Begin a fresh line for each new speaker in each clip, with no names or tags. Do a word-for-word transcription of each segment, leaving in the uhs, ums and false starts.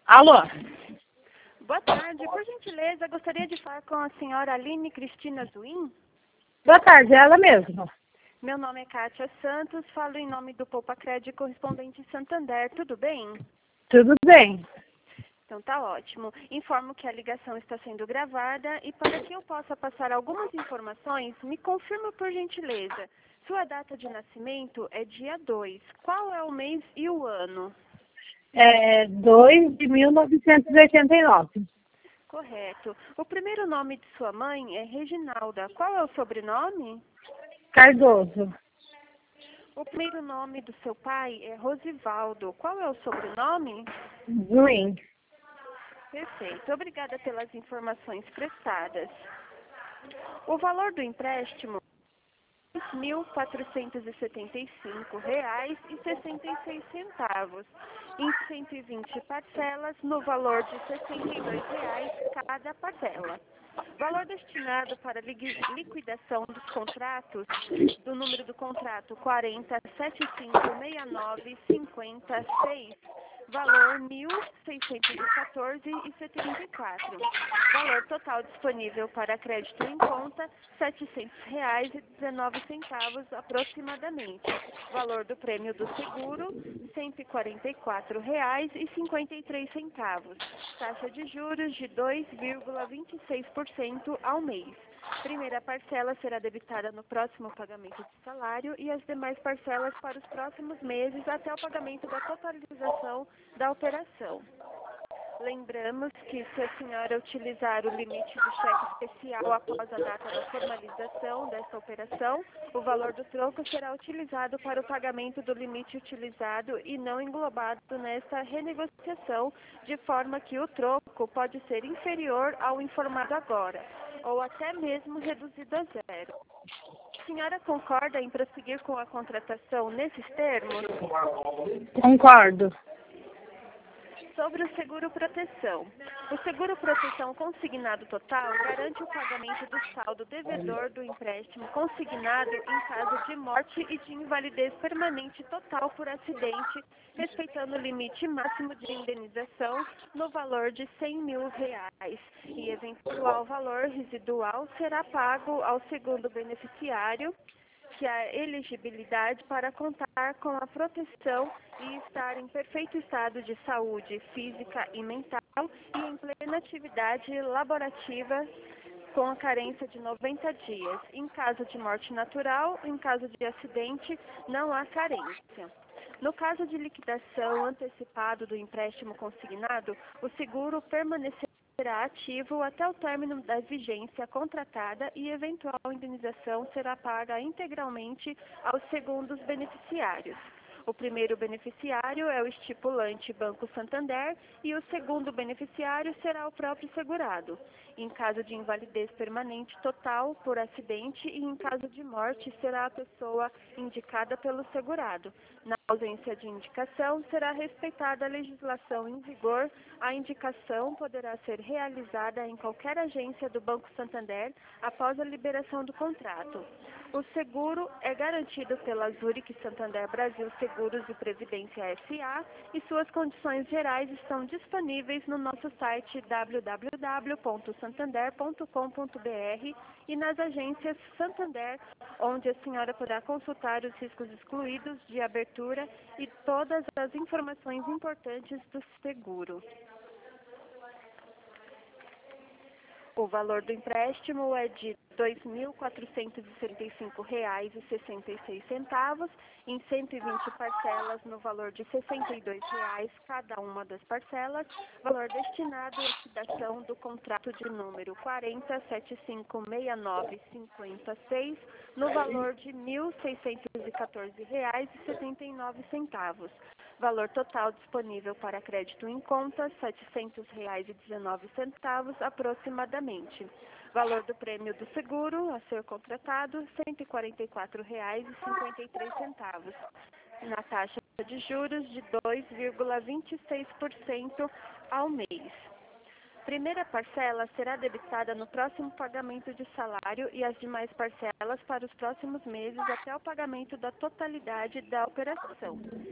Alô?
Boa tarde. Por gentileza, gostaria de falar com a senhora Aline Cristina Zuin.
Boa tarde, é ela mesma.
Meu nome é Kátia Santos, falo em nome do Poupa Crédito correspondente Santander. Tudo bem?
Tudo bem.
Então tá ótimo. Informo que a ligação está sendo gravada e para que eu possa passar algumas informações, me confirma por gentileza. Sua data de nascimento é dia dois. Qual é o mês e o ano?
É dois de mil novecentos e oitenta e nove.
Correto. O primeiro nome de sua mãe é Reginalda. Qual é o sobrenome?
Cardoso.
O primeiro nome do seu pai é Rosivaldo. Qual é o sobrenome?
Zuin.
Perfeito. Obrigada pelas informações prestadas. O valor do empréstimo é mil quatrocentos e setenta e cinco reais e sessenta e seis centavos, em cento e vinte parcelas, no valor de sessenta e dois reais cada parcela. Valor destinado para liquidação dos contratos, do número do contrato quarenta, setenta e cinco, sessenta e nove, cinquenta e seis, valor mil seiscentos e quatorze reais e setenta e quatro centavos. Valor total disponível para crédito em conta, setecentos reais e dezenove centavos aproximadamente. Valor do prêmio do seguro, cento e quarenta e quatro reais e cinquenta e três centavos. Taxa de juros de dois vírgula vinte e seis por cento ao mês. Primeira parcela será debitada no próximo pagamento de salário e as demais parcelas para os próximos meses até o pagamento da totalização da operação. Lembramos que se a senhora utilizar o limite do cheque especial após a data da formalização desta operação, o valor do troco será utilizado para o pagamento do limite utilizado e não englobado nesta renegociação, de forma que o troco pode ser inferior ao informado agora, ou até mesmo reduzido a zero. A senhora concorda em prosseguir com a contratação nesses termos?
Concordo.
Sobre o seguro proteção. O seguro proteção consignado total garante o pagamento do saldo devedor do empréstimo consignado em caso de morte e de invalidez permanente total por acidente, respeitando o limite máximo de indenização no valor de cem mil reais, e eventual valor residual será pago ao segundo beneficiário que a elegibilidade para contar com a proteção e estar em perfeito estado de saúde física e mental e em plena atividade laborativa com a carência de noventa dias. Em caso de morte natural, em caso de acidente, não há carência. No caso de liquidação antecipado do empréstimo consignado, o seguro permanecerá será ativo até o término da vigência contratada e eventual indenização será paga integralmente aos segundos beneficiários. O primeiro beneficiário é o estipulante Banco Santander e o segundo beneficiário será o próprio segurado. Em caso de invalidez permanente total por acidente e em caso de morte será a pessoa indicada pelo segurado. Na ausência de indicação, será respeitada a legislação em vigor. A indicação poderá ser realizada em qualquer agência do Banco Santander após a liberação do contrato. O seguro é garantido pela Zurich Santander Brasil Seguros e Previdência S A e suas condições gerais estão disponíveis no nosso site w w w ponto santander ponto com ponto b r e nas agências Santander, onde a senhora poderá consultar os riscos excluídos de abertura e todas as informações importantes do seguro. O valor do empréstimo é de dois mil quatrocentos e setenta e cinco reais e sessenta e seis centavos, em cento e vinte parcelas no valor de sessenta e dois reais cada uma das parcelas, valor destinado à liquidação do contrato de número quarenta, setenta e cinco, sessenta e nove, cinquenta e seis, no valor de mil seiscentos e quatorze reais e setenta e nove centavos. Valor total disponível para crédito em conta, setecentos reais e dezenove centavos aproximadamente. Valor do prêmio do seguro a ser contratado, cento e quarenta e quatro reais e cinquenta e três centavos. Na taxa de juros de dois vírgula vinte e seis por cento ao mês. Primeira parcela será debitada no próximo pagamento de salário e as demais parcelas para os próximos meses até o pagamento da totalidade da operação.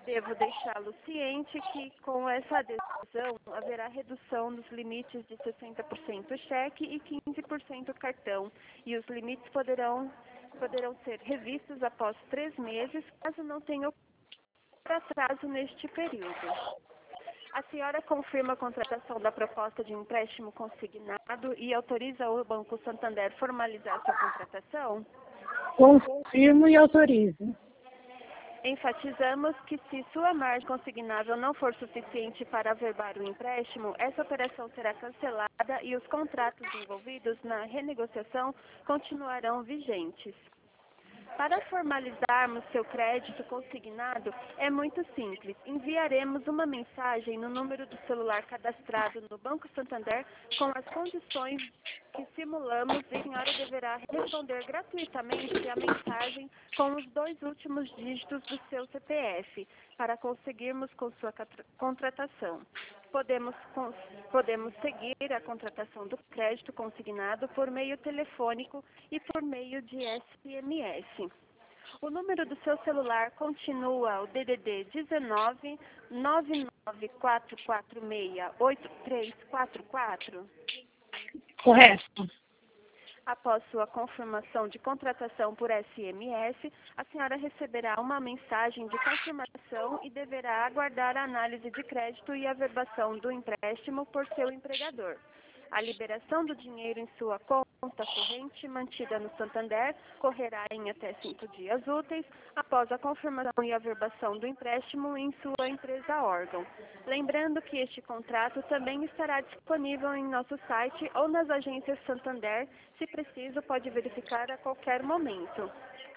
Devo deixá-lo ciente que, com essa adesão, haverá redução dos limites de sessenta por cento cheque e quinze por cento cartão, e os limites poderão, poderão ser revistos após três meses, caso não tenha atraso neste período. A senhora confirma a contratação da proposta de empréstimo consignado e autoriza o Banco Santander formalizar sua contratação?
Confirmo e autorizo.
Enfatizamos que, se sua margem consignável não for suficiente para averbar o empréstimo, essa operação será cancelada e os contratos envolvidos na renegociação continuarão vigentes. Para formalizarmos seu crédito consignado, é muito simples. Enviaremos uma mensagem no número do celular cadastrado no Banco Santander com as condições que simulamos e a senhora deverá responder gratuitamente a mensagem com os dois últimos dígitos do seu C P F para conseguirmos com sua contratação. Podemos, podemos seguir a contratação do crédito consignado por meio telefônico e por meio de S M S. O número do seu celular continua o D D D dezenove, nove nove quatro quatro seis, oito três quatro quatro?
Correto.
Após sua confirmação de contratação por S M S, a senhora receberá uma mensagem de confirmação e deverá aguardar a análise de crédito e averbação do empréstimo por seu empregador. A liberação do dinheiro em sua conta corrente mantida no Santander correrá em até cinco dias úteis após a confirmação e averbação do empréstimo em sua empresa órgão. Lembrando que este contrato também estará disponível em nosso site ou nas agências Santander. Se preciso, pode verificar a qualquer momento.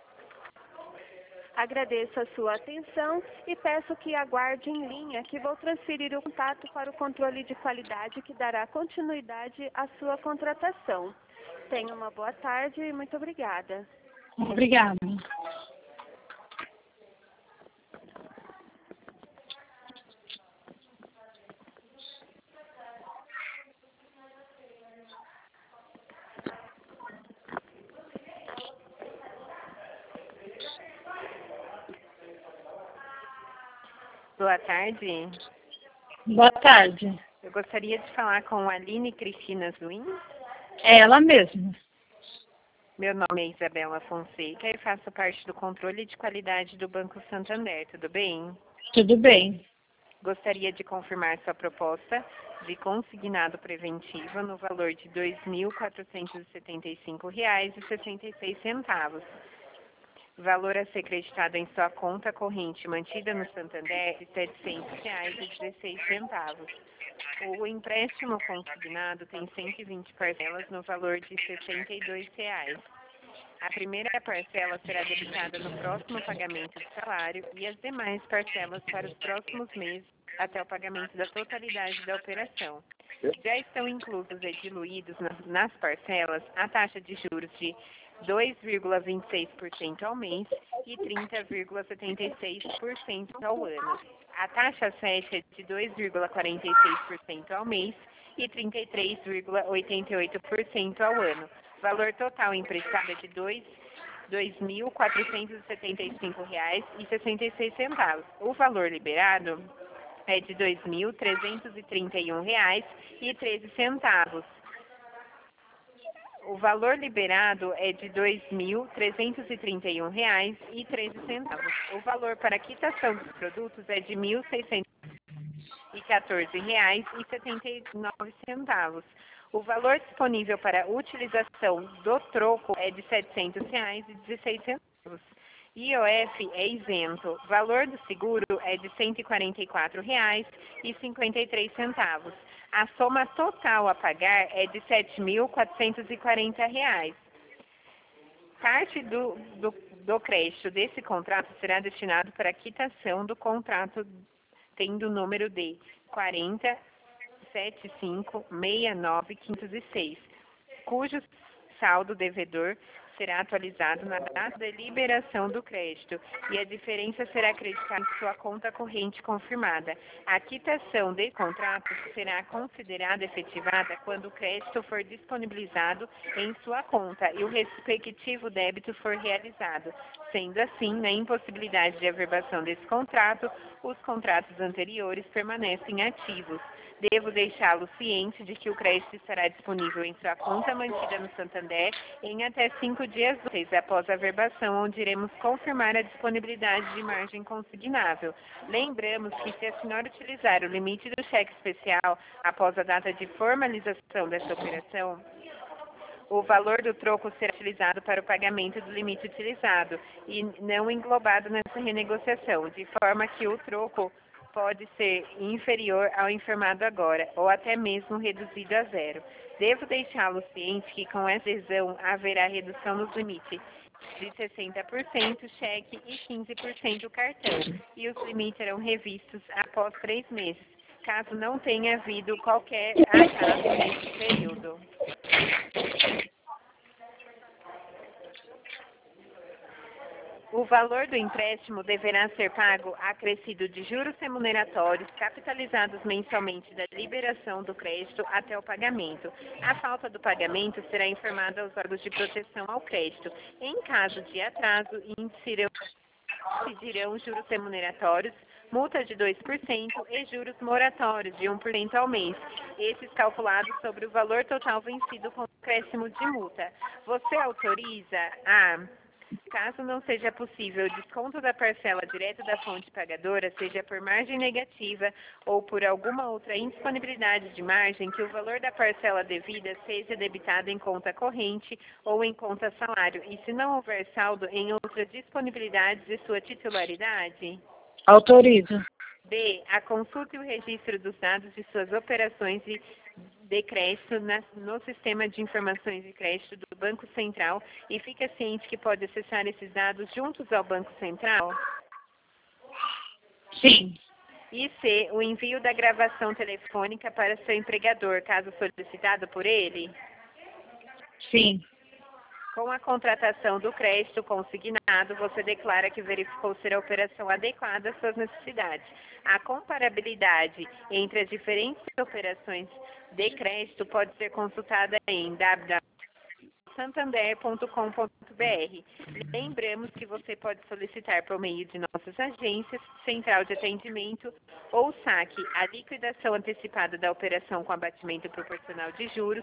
Agradeço a sua atenção e peço que aguarde em linha que vou transferir o contato para o controle de qualidade que dará continuidade à sua contratação. Tenha uma boa tarde e muito obrigada.
Obrigada.
Boa tarde.
Boa tarde.
Eu gostaria de falar com a Aline Cristina Zuin.
É ela mesma.
Meu nome é Isabela Fonseca e faço parte do controle de qualidade do Banco Santander, tudo bem?
Tudo bem.
Gostaria de confirmar sua proposta de consignado preventivo no valor de dois mil quatrocentos e setenta e cinco reais e sessenta e seis centavos. Valor a ser creditado em sua conta corrente mantida no Santander de setecentos reais e dezesseis centavos. O empréstimo consignado tem cento e vinte parcelas no valor de sessenta e dois reais. A primeira parcela será debitada no próximo pagamento de salário e as demais parcelas para os próximos meses até o pagamento da totalidade da operação. Já estão inclusos e diluídos nas, nas parcelas a taxa de juros de dois vírgula vinte e seis por cento ao mês e trinta vírgula setenta e seis por cento ao ano. A taxa sete é de dois vírgula quarenta e seis por cento ao mês e trinta e três vírgula oitenta e oito por cento ao ano. Valor total emprestado é de dois mil quatrocentos e setenta e cinco reais e sessenta e seis centavos. O valor liberado é de dois mil trezentos e trinta e um reais e treze centavos. O valor liberado é de dois mil trezentos e trinta e um reais e treze centavos. O valor para quitação dos produtos é de mil seiscentos e quatorze reais e setenta e nove centavos. O valor disponível para utilização do troco é de setecentos reais e dezesseis centavos. I O F é isento. Valor do seguro é de cento e quarenta e quatro reais e cinquenta e três centavos. A soma total a pagar é de sete mil quatrocentos e quarenta reais. Parte do, do, do crédito desse contrato será destinado para a quitação do contrato tendo o número de quarenta, setenta e cinco, sessenta e nove, quinhentos e seis, cujo saldo devedor será atualizado na data da liberação do crédito e a diferença será acreditada em sua conta corrente confirmada. A quitação desse contrato será considerada efetivada quando o crédito for disponibilizado em sua conta e o respectivo débito for realizado. Sendo assim, na impossibilidade de averbação desse contrato, os contratos anteriores permanecem ativos. Devo deixá-lo ciente de que o crédito estará disponível em sua conta mantida no Santander em até cinco dias úteis após a averbação, onde iremos confirmar a disponibilidade de margem consignável. Lembramos que, se a senhora utilizar o limite do cheque especial após a data de formalização dessa operação, o valor do troco será utilizado para o pagamento do limite utilizado e não englobado nessa renegociação, de forma que o troco pode ser inferior ao informado agora, ou até mesmo reduzido a zero. Devo deixá-lo ciente que com essa adesão haverá redução nos limites de sessenta por cento cheque e quinze por cento cartão, e os limites serão revistos após três meses, caso não tenha havido qualquer atraso nesse período. O valor do empréstimo deverá ser pago acrescido de juros remuneratórios capitalizados mensalmente da liberação do crédito até o pagamento. A falta do pagamento será informada aos órgãos de proteção ao crédito. Em caso de atraso, incidirão, incidirão juros remuneratórios, multa de dois por cento e juros moratórios de um por cento ao mês, esses calculados sobre o valor total vencido com acréscimo de multa. Você autoriza a... Caso não seja possível o desconto da parcela direto da fonte pagadora, seja por margem negativa ou por alguma outra indisponibilidade de margem, que o valor da parcela devida seja debitado em conta corrente ou em conta salário, e se não houver saldo em outra disponibilidade de sua titularidade?
Autorizo.
B. A consulta e o registro dos dados de suas operações e de crédito na, no Sistema de Informações de Crédito do Banco Central e fica ciente que pode acessar esses dados juntos ao Banco Central?
Sim.
E C. O envio da gravação telefônica para seu empregador, caso solicitado por ele?
Sim.
Com a contratação do crédito consignado, você declara que verificou ser a operação adequada às suas necessidades. A comparabilidade entre as diferentes operações de crédito pode ser consultada em w w w ponto santander ponto com ponto b r. Lembramos que você pode solicitar por meio de nossas agências, central de atendimento ou saque a liquidação antecipada da operação com abatimento proporcional de juros.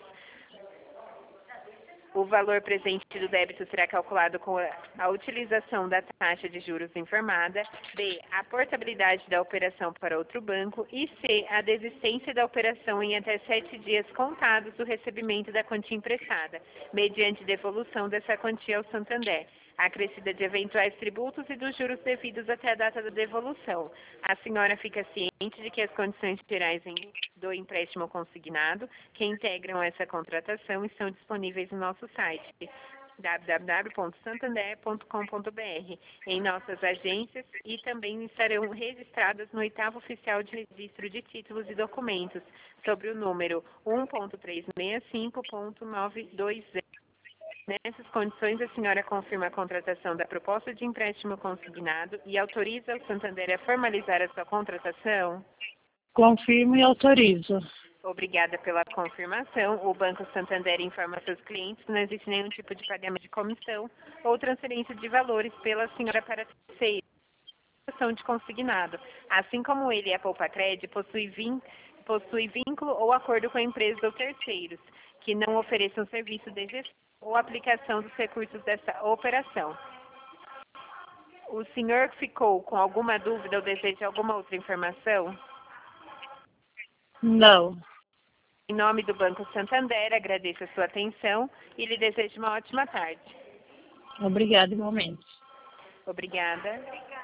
O valor presente do débito será calculado com a, a utilização da taxa de juros informada. B. A portabilidade da operação para outro banco. E C. A desistência da operação em até sete dias contados do recebimento da quantia emprestada, mediante devolução dessa quantia ao Santander, acrescida de eventuais tributos e dos juros devidos até a data da devolução. A senhora fica ciente de que as condições gerais do empréstimo consignado que integram essa contratação estão disponíveis no nosso site w w w ponto santander ponto com ponto b r, em nossas agências, e também estarão registradas no oitavo oficial de registro de títulos e documentos, sobre o número um ponto trezentos e sessenta e cinco ponto novecentos e vinte. Nessas condições, a senhora confirma a contratação da proposta de empréstimo consignado e autoriza o Santander a formalizar a sua contratação?
Confirmo e autorizo.
Obrigada pela confirmação. O Banco Santander informa seus clientes que não existe nenhum tipo de pagamento de comissão ou transferência de valores pela senhora para terceiro de consignado. Assim como ele, a Poupa Cred, possui, vin, possui vínculo ou acordo com empresas ou terceiros que não ofereçam serviço de gestão ou aplicação dos recursos dessa operação. O senhor ficou com alguma dúvida ou deseja alguma outra informação?
Não.
Em nome do Banco Santander, agradeço a sua atenção e lhe desejo uma ótima tarde.
Obrigada, igualmente.
Obrigada.